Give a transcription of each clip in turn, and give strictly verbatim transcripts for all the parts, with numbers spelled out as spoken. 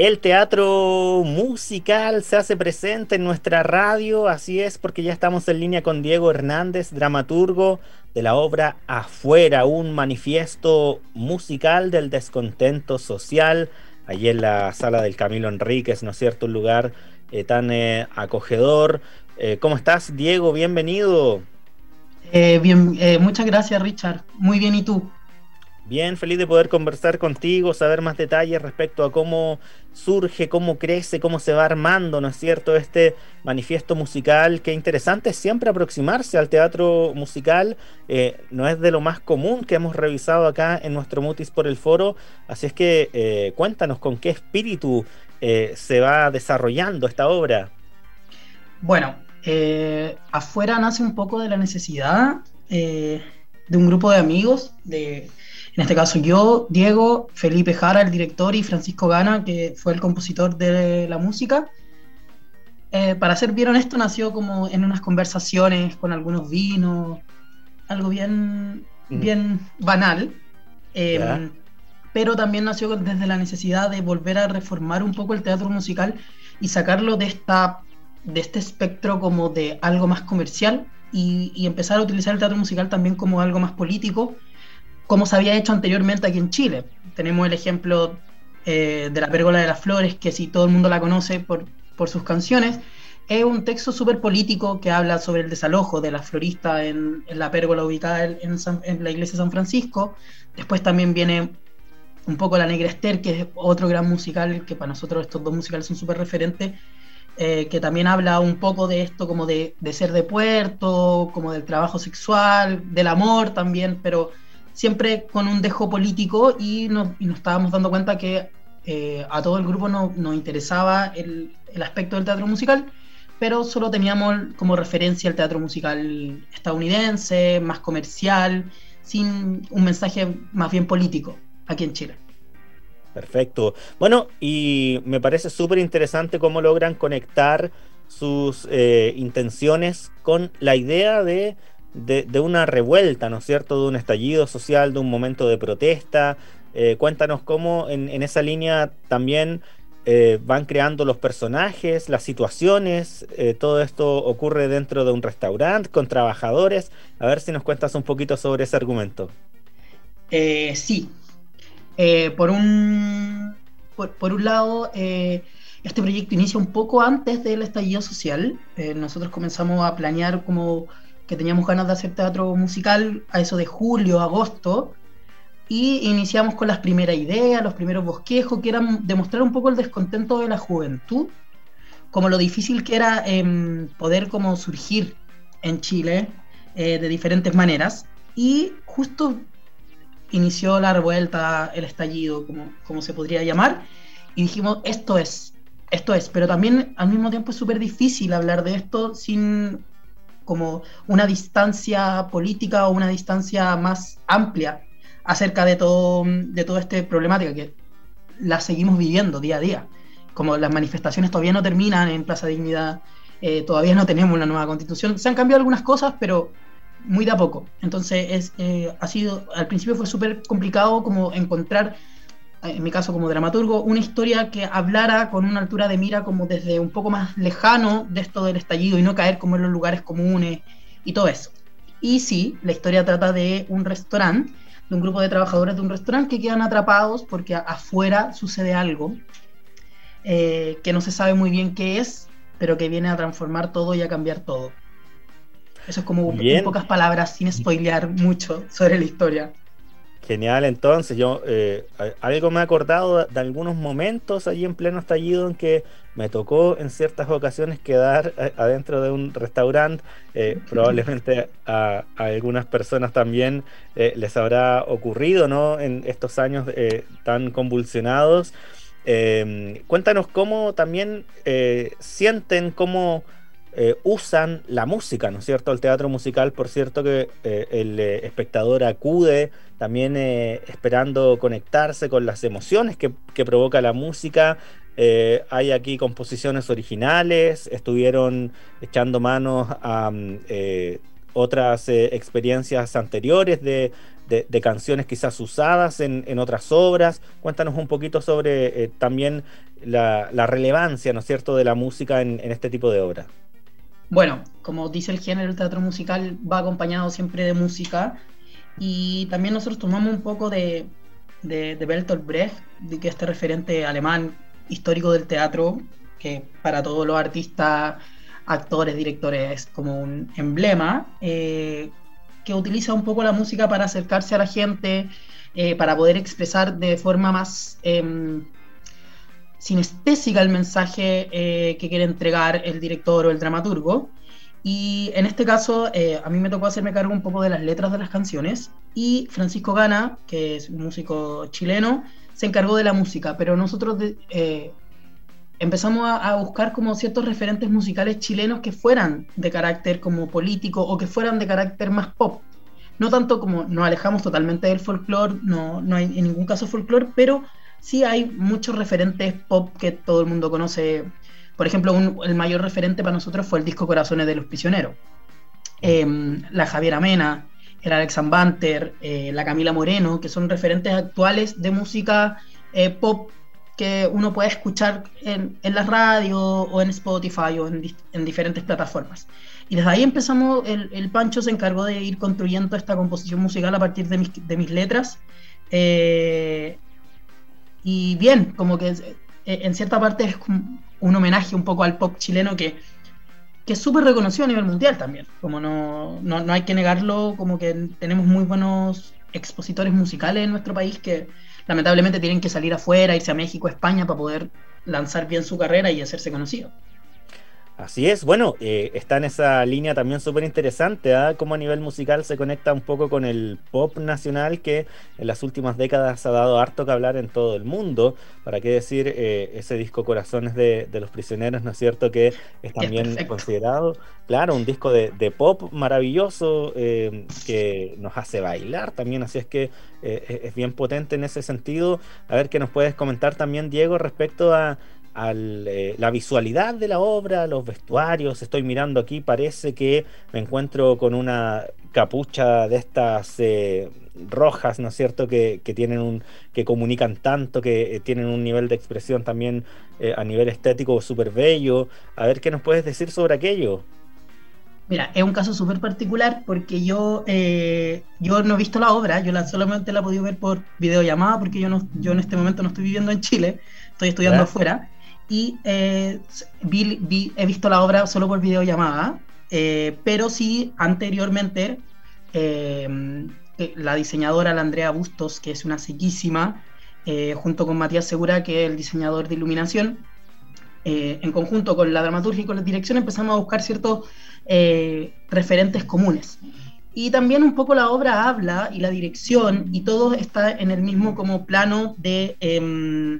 El teatro musical se hace presente en nuestra radio, así es, porque ya estamos en línea con Diego Hernández, dramaturgo de la obra Afuera, un manifiesto musical del descontento social, allí en la sala del Camilo Enríquez, ¿no es cierto? Un lugar eh, tan eh, acogedor. Eh, ¿cómo estás, Diego? Bienvenido. Eh, bien, eh, muchas gracias, Richard. Muy bien, ¿y tú? Bien, feliz de poder conversar contigo, saber más detalles respecto a cómo surge, cómo crece, cómo se va armando, ¿no es cierto?, este manifiesto musical. Qué interesante es siempre aproximarse al teatro musical, eh, no es de lo más común que hemos revisado acá en nuestro Mutis por el Foro, así es que eh, cuéntanos con qué espíritu eh, se va desarrollando esta obra. Bueno, eh, Afuera nace un poco de la necesidad eh, de un grupo de amigos, de, en este caso yo, Diego, Felipe Jara, el director, y Francisco Gana, que fue el compositor de la música. Eh, para ser bien honesto, nació como en unas conversaciones con algunos vinos, algo bien, Mm, bien banal. ¿ya? Eh, pero también nació desde la necesidad de volver a reformar un poco el teatro musical y sacarlo de, esta, de este espectro como de algo más comercial y, y empezar a utilizar el teatro musical también como algo más político, como se había hecho anteriormente aquí en Chile. Tenemos el ejemplo eh, de La Pérgola de las Flores, que si todo el mundo la conoce por, por sus canciones, es un texto súper político que habla sobre el desalojo de las floristas en, en la pérgola ubicada en, San, en la iglesia de San Francisco. Después también viene un poco La Negra Esther, que es otro gran musical, que para nosotros estos dos musicales son súper referentes, eh, que también habla un poco de esto como de, de ser de puerto, como del trabajo sexual, del amor también, pero siempre con un dejo político y nos, y nos estábamos dando cuenta que eh, a todo el grupo no, nos interesaba el, el aspecto del teatro musical, pero solo teníamos como referencia el teatro musical estadounidense, más comercial, sin un mensaje más bien político aquí en Chile. Perfecto. Bueno, y me parece súper interesante cómo logran conectar sus eh, intenciones con la idea de, de, de una revuelta, ¿no es cierto? De un estallido social, de un momento de protesta. Eh, cuéntanos cómo en, en esa línea también eh, van creando los personajes, las situaciones. Eh, todo esto ocurre dentro de un restaurante con trabajadores. A ver si nos cuentas un poquito sobre ese argumento. Eh, sí, eh, por, un, por, por, un lado, eh, este proyecto inicia un poco antes del estallido social. Eh, nosotros comenzamos a planear como que teníamos ganas de hacer teatro musical a eso de julio, agosto, y iniciamos con las primeras ideas, los primeros bosquejos, que eran demostrar un poco el descontento de la juventud, como lo difícil que era eh, poder como surgir en Chile eh, de diferentes maneras. Y justo inició la revuelta, el estallido, como, como se podría llamar, y dijimos, esto es, esto es, pero también al mismo tiempo es súper difícil hablar de esto sin como una distancia política o una distancia más amplia acerca de todo, de toda esta problemática que la seguimos viviendo día a día. Como las manifestaciones todavía no terminan en Plaza Dignidad, eh, todavía no tenemos una nueva constitución, se han cambiado algunas cosas, pero muy de a poco. Entonces, es, eh, ha sido, al principio fue súper complicado como encontrar, en mi caso como dramaturgo, una historia que hablara con una altura de mira como desde un poco más lejano de esto del estallido y no caer como en los lugares comunes y todo eso. Y sí, la historia trata de un restaurante, de un grupo de trabajadores de un restaurante que quedan atrapados porque afuera sucede algo eh, que no se sabe muy bien qué es, pero que viene a transformar todo y a cambiar todo. Eso es como en Bien. pocas palabras, sin spoilear mucho sobre la historia. Genial, entonces yo eh, a- algo me he acordado de, de algunos momentos allí en pleno estallido en que me tocó en ciertas ocasiones quedar a- adentro de un restaurante. Eh, probablemente a, a algunas personas también eh, les habrá ocurrido, ¿no? En estos años eh, tan convulsionados. Eh, cuéntanos cómo también eh, sienten, cómo eh, usan la música, ¿no es cierto? El teatro musical, por cierto, que eh, el eh, espectador acude también eh, esperando conectarse con las emociones que, que provoca la música. Eh, hay aquí composiciones originales, estuvieron echando manos a mm, eh, otras eh, experiencias anteriores de, de, de canciones quizás usadas en, en otras obras. Cuéntanos un poquito sobre eh, también la, la relevancia, ¿no es cierto?, de la música en, en este tipo de obras. Bueno, como dice el género, el teatro musical va acompañado siempre de música, y también nosotros tomamos un poco de, de, de Bertolt Brecht, de que este referente alemán histórico del teatro, que para todos los artistas, actores, directores es como un emblema, eh, que utiliza un poco la música para acercarse a la gente, eh, para poder expresar de forma más eh, sinestésica el mensaje eh, que quiere entregar el director o el dramaturgo. Y en este caso, eh, a mí me tocó hacerme cargo un poco de las letras de las canciones, y Francisco Gana, que es un músico chileno, se encargó de la música, pero nosotros de, eh, empezamos a, a buscar como ciertos referentes musicales chilenos que fueran de carácter como político o que fueran de carácter más pop. No tanto como nos alejamos totalmente del folclore, no, no hay en ningún caso folclore, pero sí hay muchos referentes pop que todo el mundo conoce. Por ejemplo, un, el mayor referente para nosotros fue el disco Corazones de los Prisioneros. Eh, la Javiera Mena, el Alex Banter, eh, la Camila Moreno, que son referentes actuales de música eh, pop que uno puede escuchar en, en la radio o en Spotify o en, en diferentes plataformas. Y desde ahí empezamos, el, el Pancho se encargó de ir construyendo esta composición musical a partir de mis, de mis letras. Eh, y bien, como que en cierta parte es un homenaje un poco al pop chileno que, que es súper reconocido a nivel mundial también. Como no, no, no hay que negarlo, como que tenemos muy buenos expositores musicales en nuestro país que lamentablemente tienen que salir afuera, irse a México, España, para poder lanzar bien su carrera y hacerse conocido. Así es, bueno, eh, está en esa línea también súper interesante, ¿eh? Cómo a nivel musical se conecta un poco con el pop nacional que en las últimas décadas ha dado harto que hablar en todo el mundo. ¿Para qué decir eh, ese disco Corazones de, de los Prisioneros, ¿no es cierto? Que es también es considerado, claro, un disco de, de pop maravilloso eh, que nos hace bailar también, así es que eh, es bien potente en ese sentido. A ver qué nos puedes comentar también, Diego, respecto a a eh, la visualidad de la obra, los vestuarios. Estoy mirando aquí, parece que me encuentro con una capucha de estas eh, rojas, ¿no es cierto?, que, que tienen un, que comunican tanto, que eh, tienen un nivel de expresión también eh, a nivel estético súper bello. A ver qué nos puedes decir sobre aquello. Mira, es un caso súper particular porque yo, eh, yo no he visto la obra, yo la, solamente la he podido ver por videollamada porque yo, no, yo en este momento no estoy viviendo en Chile, estoy estudiando ¿verdad? Afuera. Y eh, vi, vi, he visto la obra solo por videollamada, eh, pero sí anteriormente eh, la diseñadora, la Andrea Bustos, que es una sequísima, eh, junto con Matías Segura, que es el diseñador de iluminación, eh, en conjunto con la dramaturgia y con la dirección empezamos a buscar ciertos eh, referentes comunes. Y también un poco la obra habla, y la dirección, y todo está en el mismo como plano de... Eh,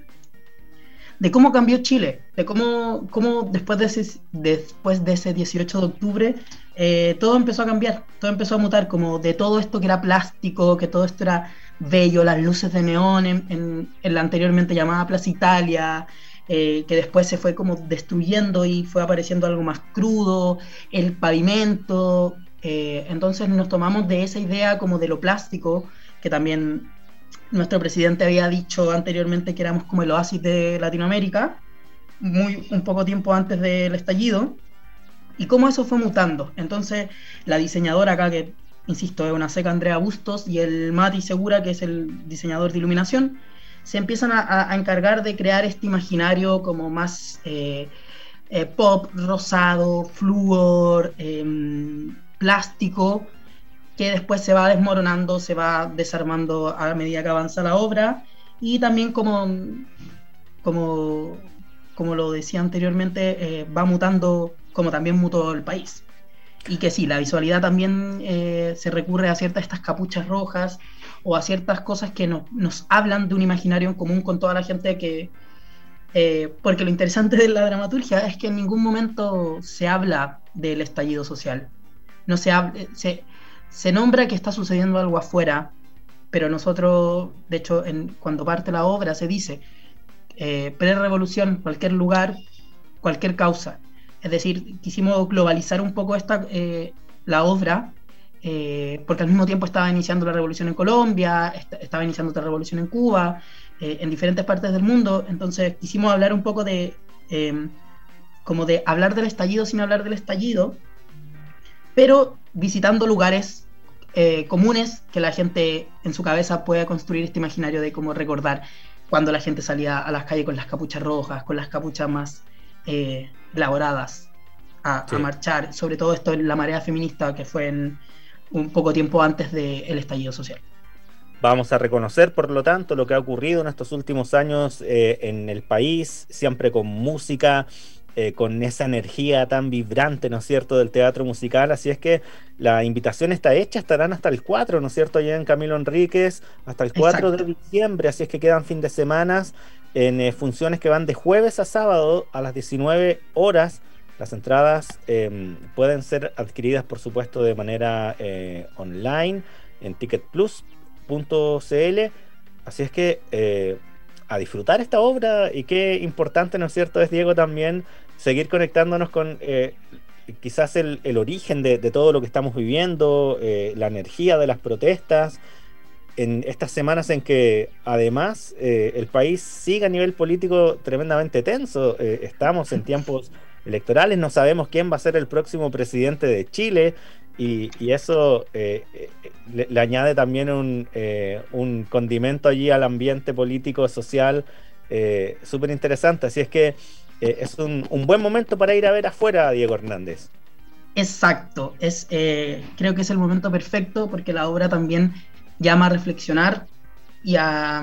de cómo cambió Chile, de cómo, cómo después, de ese, después de ese dieciocho de octubre eh, todo empezó a cambiar, todo empezó a mutar, como de todo esto que era plástico, que todo esto era bello, las luces de neón en, en, en la anteriormente llamada Plaza Italia, eh, que después se fue como destruyendo y fue apareciendo algo más crudo, el pavimento, eh, entonces nos tomamos de esa idea como de lo plástico, que también... Nuestro presidente había dicho anteriormente que éramos como el oasis de Latinoamérica, muy, un poco tiempo antes del estallido, y cómo eso fue mutando. Entonces, la diseñadora acá, que insisto, es una seca Andrea Bustos, y el Mati Segura, que es el diseñador de iluminación, se empiezan a, a encargar de crear este imaginario como más eh, eh, pop, rosado, flúor, eh, plástico, que después se va desmoronando, se va desarmando a medida que avanza la obra, y también como, como, como lo decía anteriormente, eh, va mutando como también mutó el país. Y que sí, la visualidad también eh, se recurre a ciertas estas capuchas rojas o a ciertas cosas que nos, nos hablan de un imaginario en común con toda la gente que... Eh, porque lo interesante de la dramaturgia es que en ningún momento se habla del estallido social. No se habla... Se, Se nombra que está sucediendo algo afuera, pero nosotros, de hecho, en, cuando parte la obra se dice eh, pre-revolución, cualquier lugar, cualquier causa. Es decir, quisimos globalizar un poco esta, eh, la obra eh, porque al mismo tiempo estaba iniciando la revolución en Colombia, est estaba iniciando otra revolución en Cuba, eh, en diferentes partes del mundo. Entonces quisimos hablar un poco de, eh, como de hablar del estallido sin hablar del estallido, pero visitando lugares eh, comunes que la gente en su cabeza pueda construir este imaginario de cómo recordar cuando la gente salía a las calles con las capuchas rojas, con las capuchas más eh, elaboradas a, sí. a marchar, sobre todo esto en la marea feminista que fue en un poco tiempo antes del estallido social. Vamos a reconocer, por lo tanto, lo que ha ocurrido en estos últimos años eh, en el país, siempre con música, eh, con esa energía tan vibrante, ¿no es cierto?, del teatro musical. Así es que la invitación está hecha, estarán hasta el cuatro, ¿no es cierto?, allá en Camilo Enríquez, hasta el cuatro Exacto. de diciembre, así es que quedan fin de semanas en eh, funciones que van de jueves a sábado a las diecinueve horas. Las entradas eh, pueden ser adquiridas, por supuesto, de manera eh, online en ticket plus punto c l. Así es que eh, a disfrutar esta obra, y qué importante, ¿no es cierto?, es, Diego, también seguir conectándonos con eh, quizás el, el origen de, de todo lo que estamos viviendo, eh, la energía de las protestas, en estas semanas en que además eh, el país sigue a nivel político tremendamente tenso. Eh, estamos en tiempos electorales, no sabemos quién va a ser el próximo presidente de Chile, y, y eso eh, eh, le, le añade también un, eh, un condimento allí al ambiente político, social, eh, súper interesante. Así es que eh, es un, un buen momento para ir a ver afuera a Diego Hernández. Exacto, es, eh, creo que es el momento perfecto porque la obra también llama a reflexionar y a,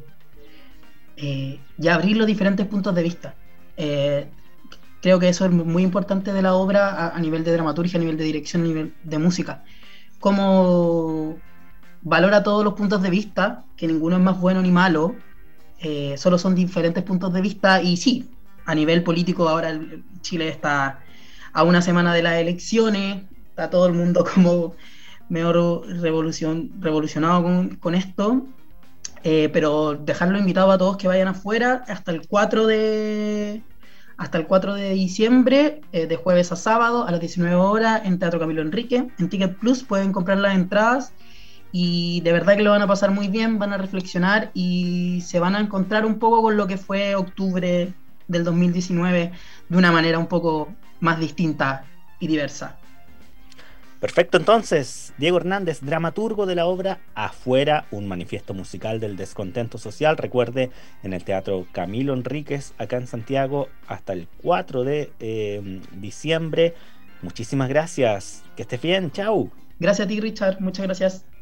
eh, y a abrir los diferentes puntos de vista. Eh, creo que eso es muy importante de la obra a, a nivel de dramaturgia, a nivel de dirección, a nivel de música. Cómo valora todos los puntos de vista, que ninguno es más bueno ni malo, eh, solo son diferentes puntos de vista. Y sí, a nivel político ahora el, Chile está a una semana de las elecciones, está todo el mundo como medio revolucion, revolucionado con, con esto, eh, pero dejarlo invitado a todos que vayan afuera hasta el cuatro de hasta el cuatro de diciembre, eh, de jueves a sábado a las diecinueve horas en Teatro Camilo Enrique. En Ticket Plus pueden comprar las entradas y de verdad que lo van a pasar muy bien, van a reflexionar y se van a encontrar un poco con lo que fue octubre del dos mil diecinueve de una manera un poco más distinta y diversa. Perfecto, entonces, Diego Hernández, dramaturgo de la obra Afuera, un manifiesto musical del descontento social. Recuerde, en el Teatro Camilo Enríquez, acá en Santiago, hasta el cuatro de diciembre. Muchísimas gracias, que estés bien, chau. Gracias a ti, Richard, muchas gracias.